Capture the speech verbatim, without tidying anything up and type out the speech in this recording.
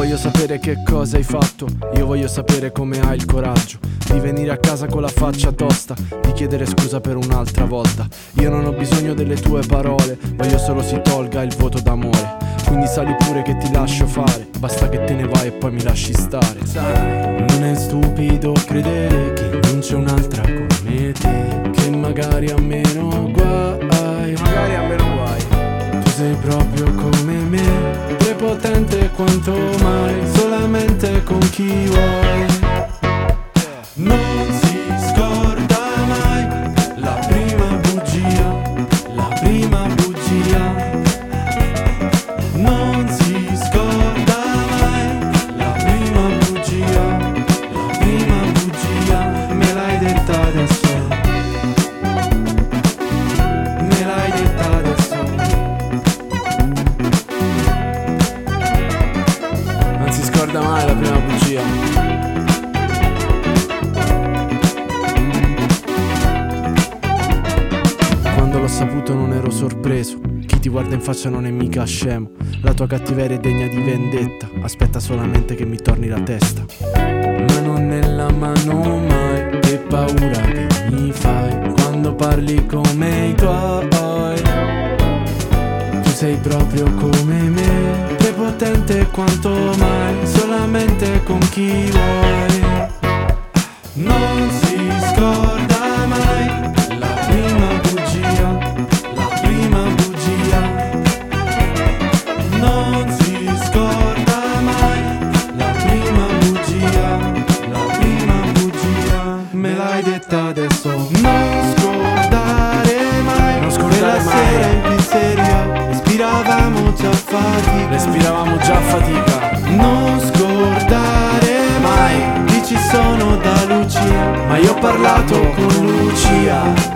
voglio sapere che cosa hai fatto, io voglio sapere come hai il coraggio di venire a casa con la faccia tosta, di chiedere scusa per un'altra volta. Io non ho bisogno delle tue parole, voglio solo si tolga il voto d'amore. Quindi sali pure che ti lascio fare, basta che te ne vai e poi mi lasci stare. Sai, non è stupido credere che non c'è un'altra come te, che magari ha meno guai, magari ha meno guai. Tu sei proprio come me, prepotente quanto mai, solamente con chi vuoi. Non si scorda mai la prima bugia, la prima bugia. Non si scorda mai la prima bugia, la prima bugia. Me l'hai detta adesso, me l'hai detta adesso. Non si scorda mai la prima bugia. Quando l'ho saputo non ero sorpreso, chi ti guarda in faccia non è mica scemo. La tua cattiveria è degna di vendetta, aspetta solamente che mi torni la testa. Mano nella mano mai, che paura che mi fai quando parli come i tuoi. Tu sei proprio come me, prepotente quanto mai, solamente con chi vuoi. Non si scorda mai la prima bugia, la prima bugia. Non si scorda mai la prima bugia, la prima bugia. Me l'hai detta adesso. Non scordare mai, non scordare quella mai. Sera in pizzeria respiravamo già fatica, respiravamo già fatica. Non scordare mai, lì ci sono da Lucia, ma io ho parlato con Lucia.